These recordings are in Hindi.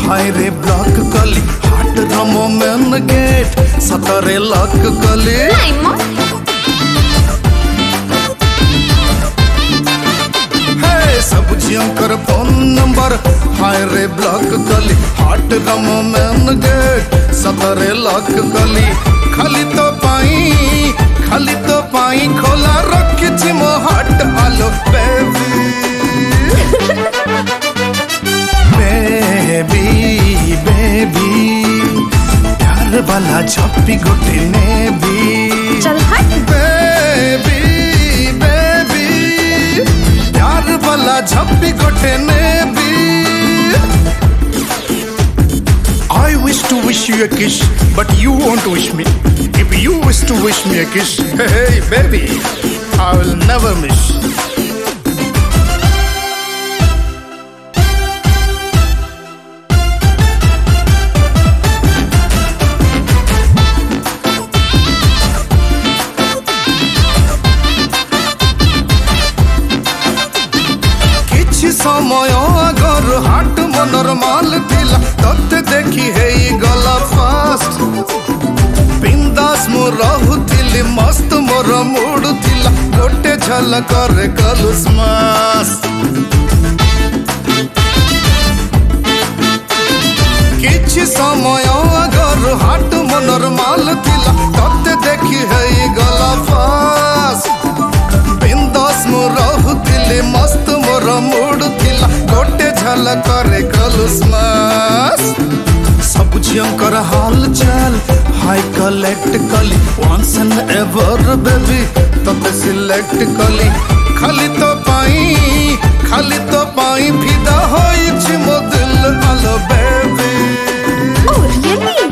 हाय रे ब्लॉक कली हाट रमो मेन गेट सतरे लॉक कली हे सब झियंकर फोन नंबर हाय रे ब्लॉक कली हाट रमो मेन गेट सतरे लॉक कली खाली तो पाई खोला रखी मो हाट आलो बेबी बेबी बेबी प्यार वाला छप्पी गोटे ने भी चल हट बेबी बेबी प्यार वाला छप्पी गोटे ने भी I wish to wish you a kiss but you won't wish me. If you wish to wish me a kiss, hey baby, I will never miss. समय आगर हाट मनर माल थिला तते देखी हे गला फास्ट बिंदास मो रहुथिली मस्त मोर मूड थिला गोटे झलक रे कलु स्मास किछि समय आगर हाट मनर माल थिला तते देखी हे गला फास्ट बिंदास मो रहुथिली मस्त मोर मूड थिला गोटे झलक रे कलुस्मास सब झियंकर हाल चाल हाय कलेक्ट कली वंस एंड एवर बेबी तते सिलेक्ट कली खाली तो पाई फिदा होई छि मो दिल आलो baby Oh really?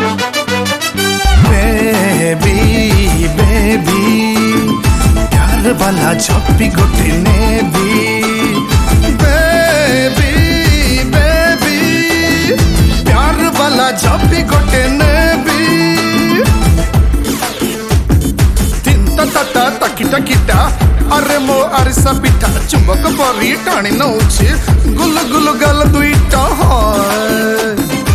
Baby baby प्यार वाला छप्पी गोटे ने भी बेबी बेबी प्यार वाला छप्पी गोटे ने भी तीन ता तकिटा किटा अरे मो अरिसा पिठा चुंबक परी टाणी नौछि गुल गुल गल दुईटा हाय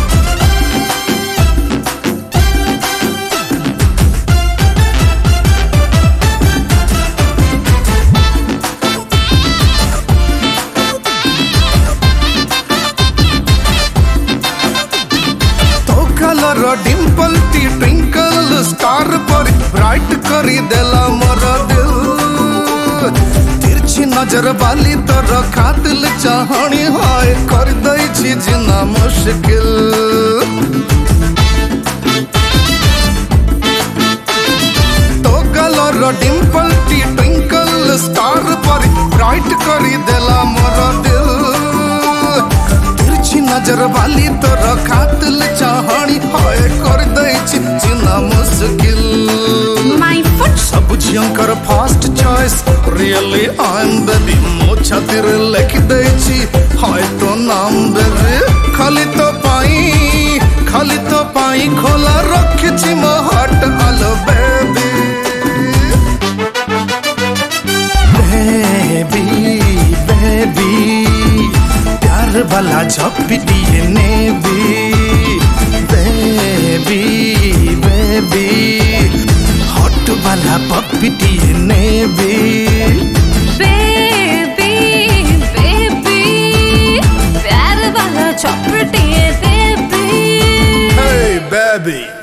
डिम्पल टी ट्विंकल स्टार पर ब्राइट करी देला मोर दिल तिरछी नजर वाली तर खातिल चाहनी हाय कर दई छी जीना मुश्किल तो कलर डिम्पल टी ट्विंकल स्टार पर ब्राइट करी देला मोर दिल नजर वाली तोर खातिल चाहनी हाय कर दई छी जीना मुश्किल My foot सब झियंकर first choice really I am baby मो छातिर लिख दई छी हाय तो नाम बेबी खाली तो पाई खोला रख छी मो हार्ट आलो बेबी बेबी बेबी प्यार वाला झपटी ने भी बेबी बेबी हॉट वाला पपटी ने भी baby baby प्यार वाला चॉपटी है baby Hey baby